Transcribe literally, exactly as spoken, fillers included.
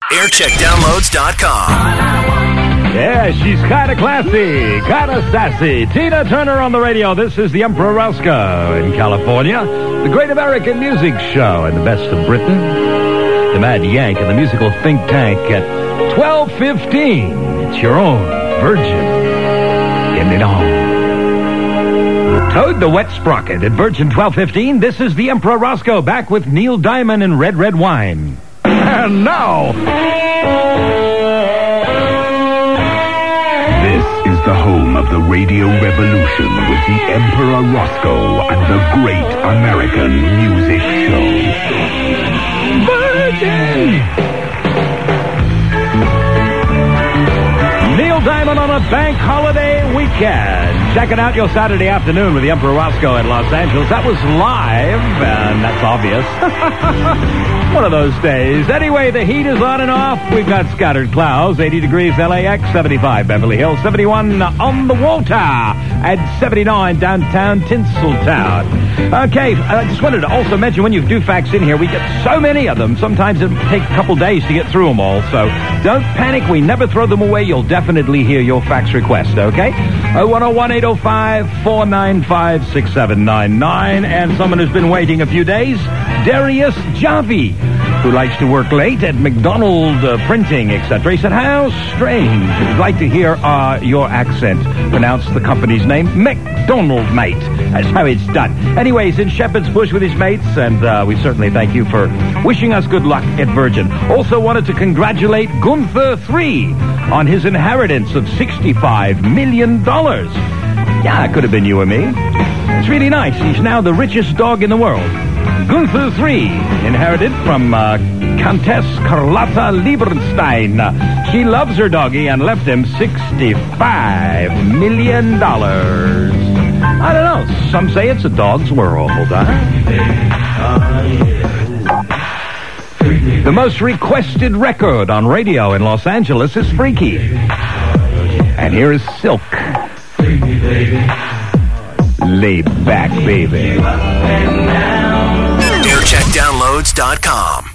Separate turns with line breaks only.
aircheck downloads dot com.
Yeah, she's kind of classy, kind of sassy. Tina Turner on the radio. This is the Emperor Roscoe in California. The Great American Music Show and the best of Britain. The Mad Yank and the musical think tank at twelve fifteen. It's your own Virgin. Getting it on. Toad the Wet Sprocket at Virgin twelve fifteen. This is the Emperor Roscoe back with Neil Diamond and Red Red Wine. And now...
This is the home of the radio revolution with the Emperor Roscoe and the Great American Music Show.
Virgin! Neil Diamond on a bank holiday weekend. Checking out your Saturday afternoon with the Emperor Roscoe in Los Angeles. That was live, and that's obvious. One of those days. Anyway, the heat is on and off. We've got scattered clouds. eighty degrees L A X, seventy-five Beverly Hills, seventy-one on the water, and seventy-nine downtown Tinseltown. Okay, I just wanted to also mention when you do fax in here, we get so many of them. Sometimes it takes a couple days to get through them all. So don't panic. We never throw them away. You'll definitely hear your fax request, okay? oh one oh one, eight oh five, four nine five, six seven nine nine. And someone who's been waiting a few days, Darius Javi, who likes to work late at McDonald uh, Printing, et cetera. He said, how strange. I'd like to hear uh, your accent pronounce the company's name, McDonald, mate. That's how it's done. Anyways, in Shepherd's Bush with his mates, and uh, we certainly thank you for wishing us good luck at Virgin. Also wanted to congratulate Gunther three on his inheritance of sixty-five million dollars. Yeah, it could have been you or me. It's really nice. He's now the richest dog in the world. Gunther three, inherited from uh, Countess Carlotta Lieberstein. She loves her doggy and left him sixty-five million dollars. I don't know. Some say it's a dog's world, huh? The most requested record on radio in Los Angeles is Freaky. And here is Silk. Laid back, baby.
aircheck downloads dot com.